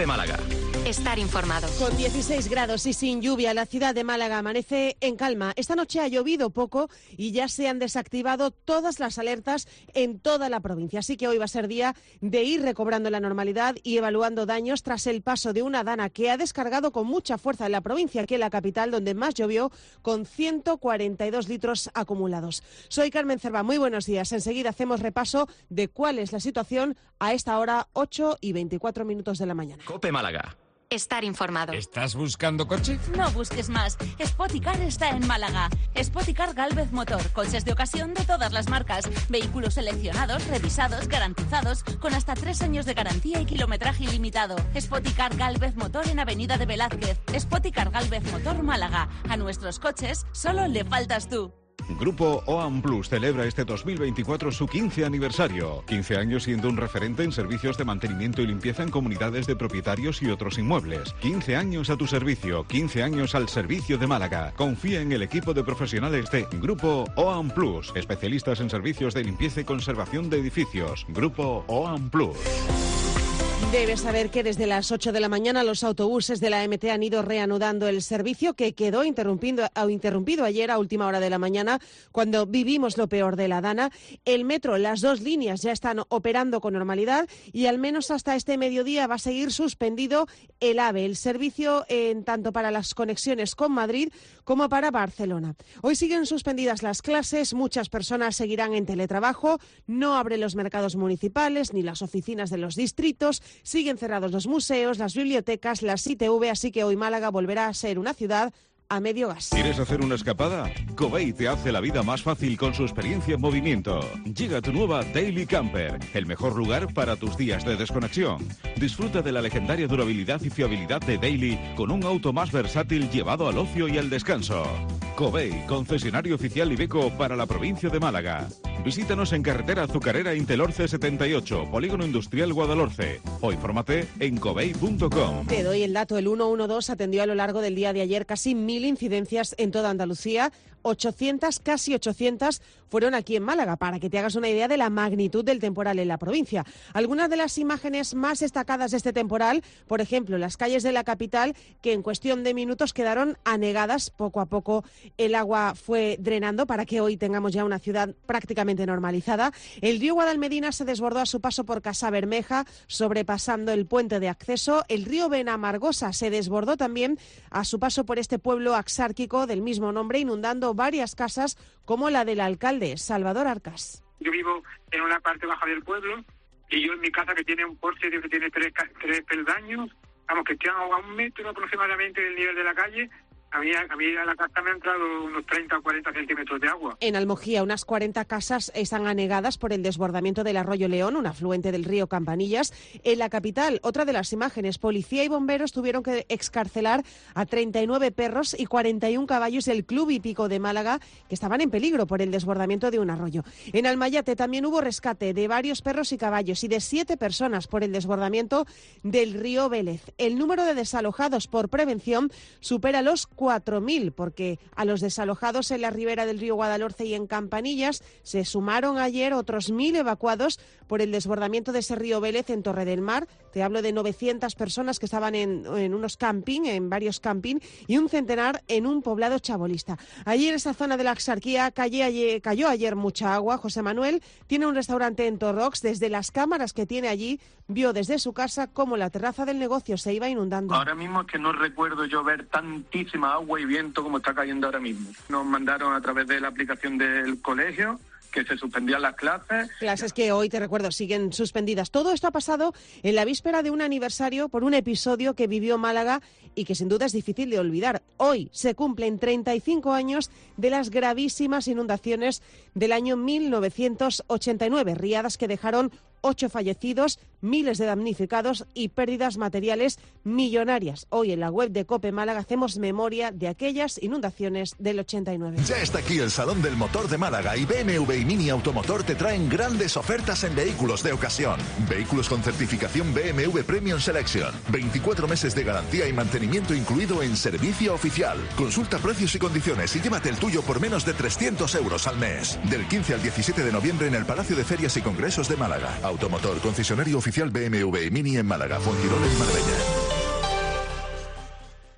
COPE Málaga. Estar informado. Con 16 grados y sin lluvia, la ciudad de Málaga amanece en calma. Esta noche ha llovido poco y ya se han desactivado todas las alertas en toda la provincia. Así que hoy va a ser día de ir recobrando la normalidad y evaluando daños tras el paso de una dana que ha descargado con mucha fuerza en la provincia, aquí en la capital, donde más llovió, con 142 litros acumulados. Soy Carmen Cerva, muy buenos días. Enseguida hacemos repaso de cuál es la situación a esta hora, 8:24 de la mañana. COPE Málaga. Estar informado. ¿Estás buscando coche? No busques más. Spoticar está en Málaga. Spoticar Gálvez Motor. Coches de ocasión de todas las marcas. Vehículos seleccionados, revisados, garantizados, con hasta 3 años de garantía y kilometraje ilimitado. Spoticar Gálvez Motor en Avenida de Velázquez. Spoticar Gálvez Motor Málaga. A nuestros coches solo le faltas tú. Grupo OAM Plus celebra este 2024 su 15 aniversario. 15 años siendo un referente en servicios de mantenimiento y limpieza en comunidades de propietarios y otros inmuebles. 15 años a tu servicio, 15 años al servicio de Málaga. Confía en el equipo de profesionales de Grupo OAM Plus, especialistas en servicios de limpieza y conservación de edificios. Grupo OAM Plus. Debes saber que desde las 8 de la mañana los autobuses de la MT han ido reanudando el servicio que quedó interrumpido ayer a última hora de la mañana cuando vivimos lo peor de la dana. El metro, las 2 líneas ya están operando con normalidad y al menos hasta este mediodía va a seguir suspendido el AVE, el servicio tanto para las conexiones con Madrid como para Barcelona. Hoy siguen suspendidas las clases, muchas personas seguirán en teletrabajo, no abren los mercados municipales ni las oficinas de los distritos. Siguen cerrados los museos, las bibliotecas, las ITV, así que hoy Málaga volverá a ser una ciudad a medio gas. ¿Quieres hacer una escapada? Covey te hace la vida más fácil con su experiencia en movimiento. Llega tu nueva Daily Camper, el mejor lugar para tus días de desconexión. Disfruta de la legendaria durabilidad y fiabilidad de Daily con un auto más versátil llevado al ocio y al descanso. Covey, concesionario oficial Iveco para la provincia de Málaga. Visítanos en carretera Azucarera Intelorce 78, Polígono Industrial Guadalhorce, o infórmate en covey.com. Te doy el dato, el 112 atendió a lo largo del día de ayer casi 1000 incidencias en toda Andalucía. 800, casi 800, fueron aquí en Málaga, para que te hagas una idea de la magnitud del temporal en la provincia. Algunas de las imágenes más destacadas de este temporal, por ejemplo, las calles de la capital, que en cuestión de minutos quedaron anegadas. Poco a poco el agua fue drenando para que hoy tengamos ya una ciudad prácticamente normalizada. El río Guadalmedina se desbordó a su paso por Casabermeja, sobrepasando el puente de acceso. El río Benamargosa se desbordó también a su paso por este pueblo axárquico del mismo nombre, inundando varias casas como la del alcalde Salvador Arcas. Yo vivo en una parte baja del pueblo y yo en mi casa, que tiene un porche que tiene tres peldaños, vamos, que están a 1 metro aproximadamente del nivel de la calle. A mí a la casa me han entrado unos 30 o 40 centímetros de agua. En Almojía, unas 40 casas están anegadas por el desbordamiento del arroyo León, un afluente del río Campanillas. En la capital, otra de las imágenes, policía y bomberos tuvieron que excarcelar a 39 perros y 41 caballos del Club Hípico de Málaga, que estaban en peligro por el desbordamiento de un arroyo. En Almayate también hubo rescate de varios perros y caballos y de 7 personas por el desbordamiento del río Vélez. El número de desalojados por prevención supera los 4.000, porque a los desalojados en la ribera del río Guadalhorce y en Campanillas se sumaron ayer otros 1.000 evacuados por el desbordamiento de ese río Vélez en Torre del Mar. Te hablo de 900 personas que estaban en unos camping, en varios camping, y un centenar en un poblado chabolista. Allí en esa zona de la Axarquía cayó ayer mucha agua. José Manuel tiene un restaurante en Torrox. Desde las cámaras que tiene allí, vio desde su casa cómo la terraza del negocio se iba inundando. Ahora mismo es que no recuerdo yo ver tantísima agua y viento como está cayendo ahora mismo. Nos mandaron a través de la aplicación del colegio que se suspendían las clases. Clases que hoy, te recuerdo, siguen suspendidas. Todo esto ha pasado en la víspera de un aniversario por un episodio que vivió Málaga y que sin duda es difícil de olvidar. Hoy se cumplen 35 años de las gravísimas inundaciones del año 1989, riadas que dejaron 8 fallecidos, miles de damnificados y pérdidas materiales millonarias. Hoy en la web de COPE Málaga hacemos memoria de aquellas inundaciones del 89. Ya está aquí el Salón del Motor de Málaga y BMW y Mini Automotor te traen grandes ofertas en vehículos de ocasión. Vehículos con certificación BMW Premium Selection. 24 meses de garantía y mantenimiento incluido en servicio oficial. Consulta precios y condiciones y llévate el tuyo por menos de 300 euros al mes. Del 15 al 17 de noviembre en el Palacio de Ferias y Congresos de Málaga. Automotor, concesionario oficial BMW y Mini en Málaga, Fuengirola en Marbella.